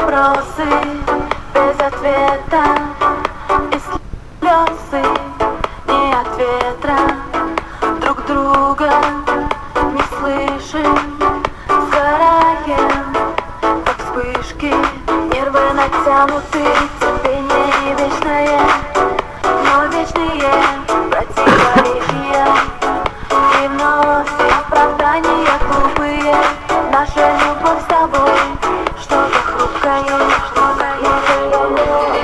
вопросы без ответа, и слезы не от ветра. Друг друга не слышим, сгораем, как вспышки. Нервы натянуты, терпение вечное, но вечные противоречия. И вновь оправдания глупые. Наша любовь с тобой что-то хрупкое, что-то яркое.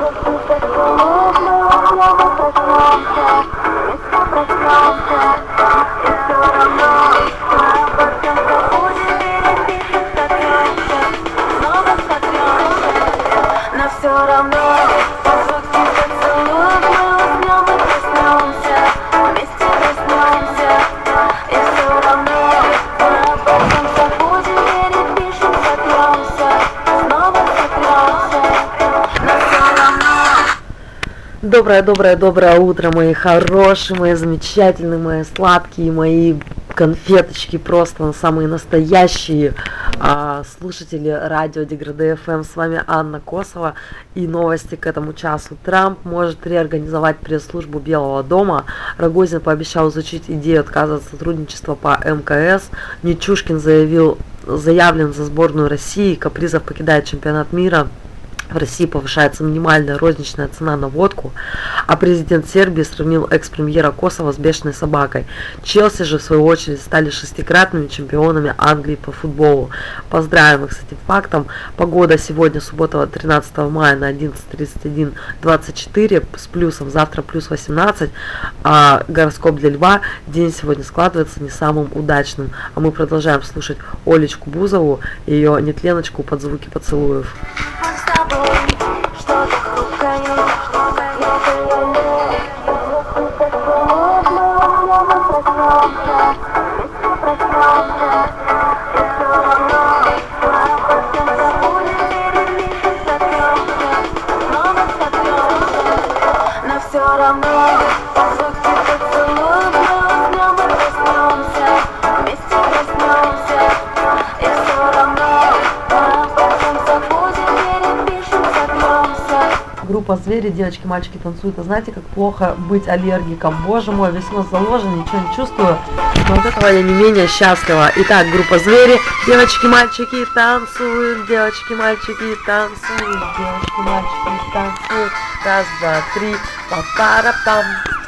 Проснемся, и все равно мы обо всем забудем, перепишем, сотремся, снова сотремся, но все равно звуки поцелуев мы уснем и проснемся, вместе проснемся, и все равно мы обо всем забудем, перепишем, сотремся, снова сотремся, но все равно. Доброе утро, мои хорошие, мои замечательные, мои сладкие, мои конфеточки, просто самые настоящие слушатели радио Деграде ФМ. С вами Анна Косова и новости к этому часу. Трамп может реорганизовать пресс-службу Белого дома. Рогозин пообещал изучить идею отказа от сотрудничества по МКС. Нечушкин заявлен за сборную России. Капризов покидает чемпионат мира. В России повышается минимальная розничная цена на водку, а президент Сербии сравнил экс-премьера Косова с бешеной собакой. Челси же, в свою очередь, стали шестикратными чемпионами Англии по футболу. Поздравим их с этим фактом. Погода сегодня, суббота, 13 мая на 11:31 24 с плюсом, завтра плюс 18. А гороскоп для Льва. День сегодня складывается не самым удачным. А мы продолжаем слушать Олечку Бузову и ее нетленочку под звуки поцелуев. Что-то хрупкое, что-то яркое. Проснемся, и все равно мы обо всем забудем, перепишем, сотремся, снова сотремся, но все равно звуки поцелуев мы уснем и проснемся, вместе проснемся, и все равно мы обо всем забудем, перепишем, сотремся. Группа «Звери», девочки, мальчики танцуют. А знаете, как плохо быть аллергиком? Боже мой, весь нос заложен, ничего не чувствую. Но от этого я не менее счастлива. Итак, группа «Звери», девочки, мальчики танцуют, девочки, мальчики танцуют, девочки, мальчики танцуют. Раз, два, три, па-пара-пам.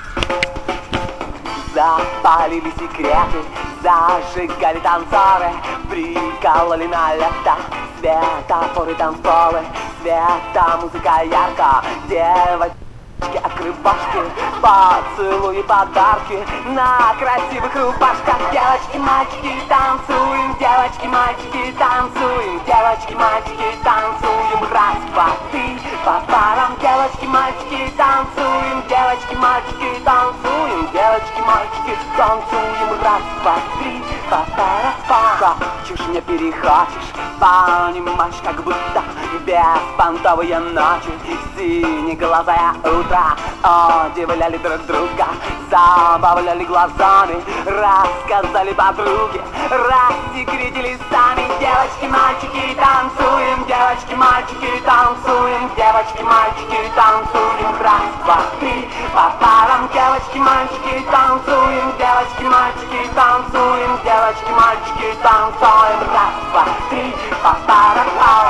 Запалили секреты, зажигали танцоры, прикололи на лето светофоры, танцполы, света, музыка ярко, девочки-акробашки, поцелуи, подарки на красивых рубашках. Девочки, мальчики, танцуем, девочки, мальчики, танцуем, девочки, мальчики, танцуем. Раз, два, три, по парам. Девочки, мальчики, танцуем, девочки, мальчики, танцуем, девочки, мальчики, танцуем. Раз, два, три, по парам. Хочешь, не перехочешь, понимаешь, как будто беспонтовые ночи, синеглазое утро удивляли друг друга, забавляли глазами, рассказали подруги, рассекретили сами. Девочки, мальчики, танцуем, девочки, мальчики, танцуем, девочки, мальчики, танцуем. Раз, два, три, по парам. Девочки, мальчики, танцуем, девочки, мальчики, танцуем, девочки, мальчики, танцуем. Раз, два, три, по парам.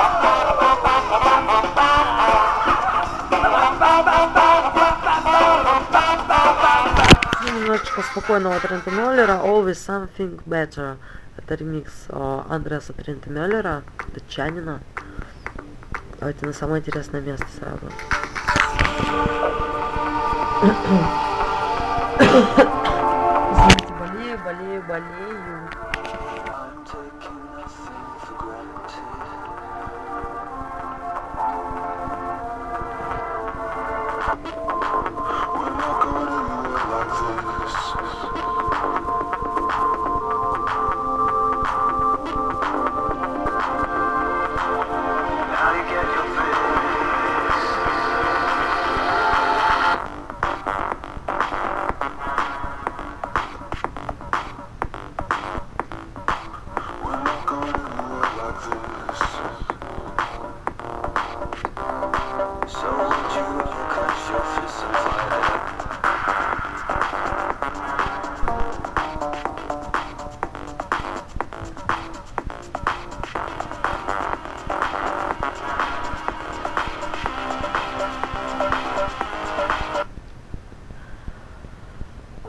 Немножечко спокойного Трента Мюллера, Always Something Better. Это ремикс Андреаса Трента Мюллера, датчанина. Давайте на самое интересное место сразу. Знаете, болею.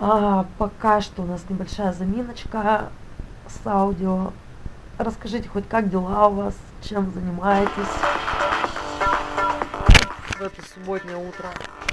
Пока что у нас небольшая заминочка с аудио. Расскажите хоть, как дела у вас, чем занимаетесь в это субботнее утро?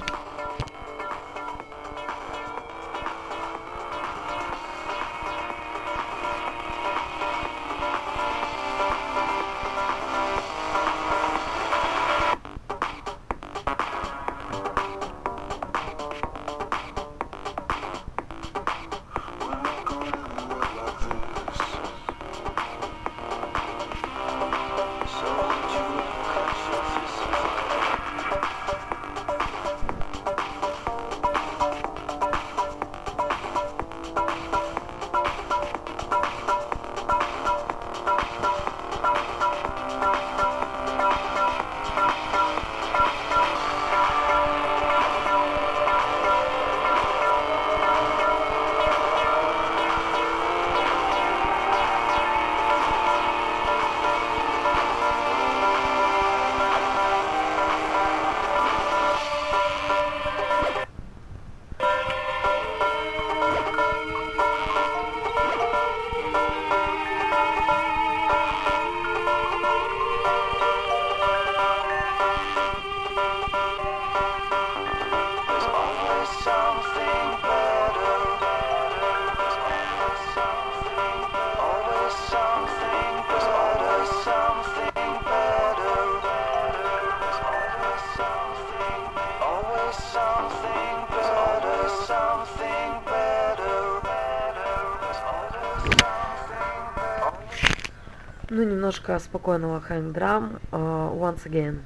Ну, немножко спокойного хэнг-драм. Once again.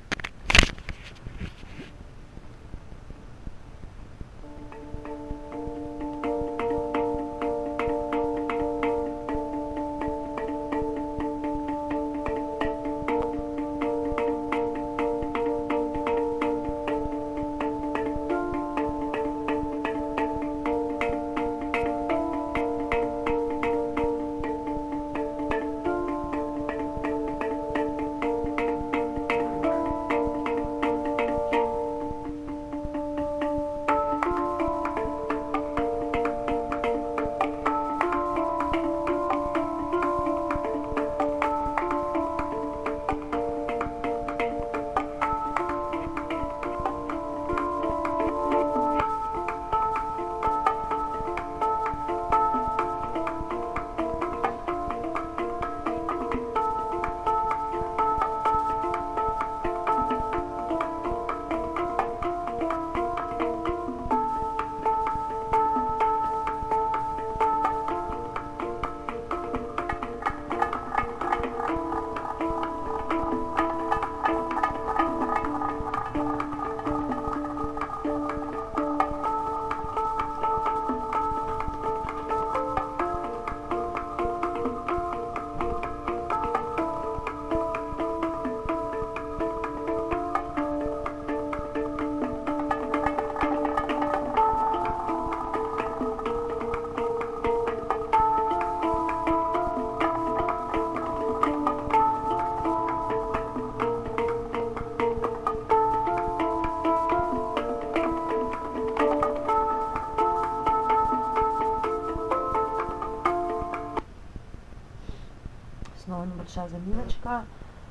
Снова небольшая заминочка.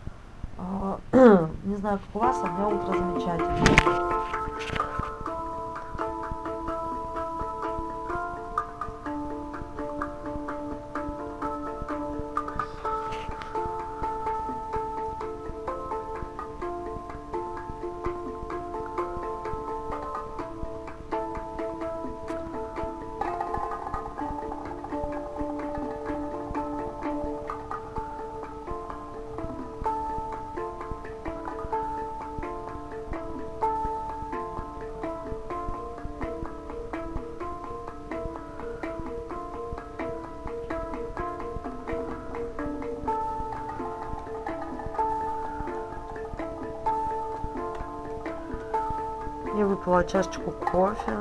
Не знаю, как у вас, а у меня утро замечательное. Я выпила чашечку кофе.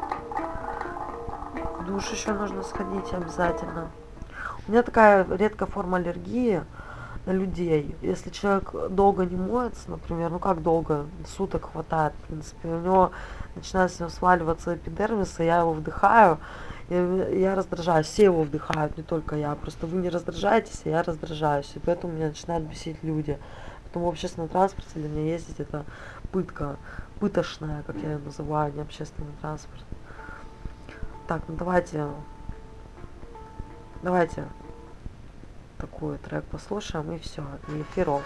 В душ еще нужно сходить обязательно. У меня такая редкая форма аллергии на людей. Если человек долго не моется, например, ну как долго, суток хватает, в принципе, у него начинает с него сваливаться эпидермис, и я его вдыхаю, я раздражаюсь, все его вдыхают, не только я, просто вы не раздражаетесь, а я раздражаюсь, и поэтому меня начинают бесить люди. Поэтому в общественном транспорте для меня ездить это пытка, пытошная, как я ее называю, не общественный транспорт. Так, ну давайте такой трек послушаем, и все, и эфир off.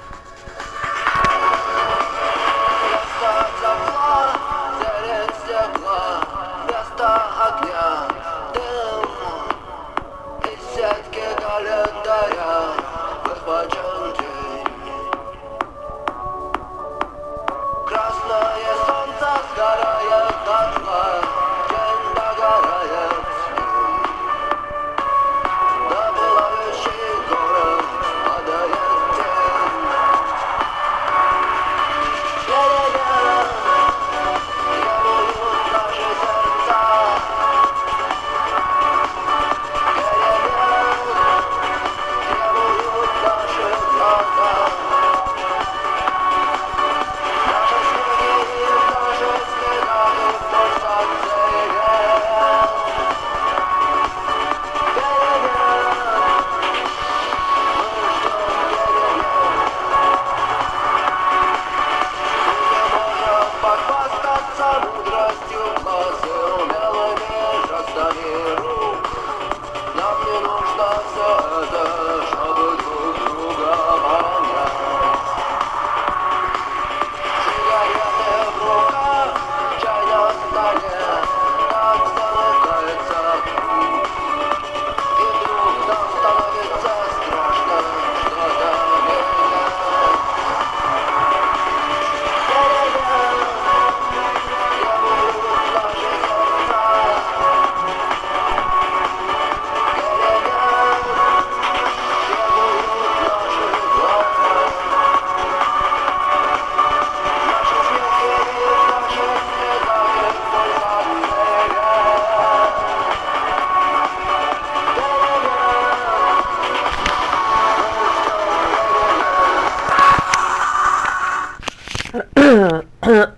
Вместо огня дым из сетки календаря выхвачен день. Красное солнце сгорает дотла, день догорает с ним. На пылающий город падает тень. Требуют наши сердца. Требуют наши глаза. Наши снеги и наши снегами в пульсации век. Похвастаться мудростью глаз и умелыми жестами рук. Нам не нужно все это, чтобы друг друга понять. Сигареты в руках, чай на столе, так замыкается круг. И вдруг нам становится страшно что-то менять.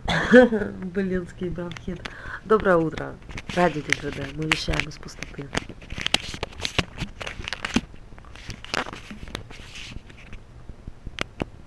Блинский бронхит. Доброе утро. Радио ДГД. Мы вещаем из пустоты.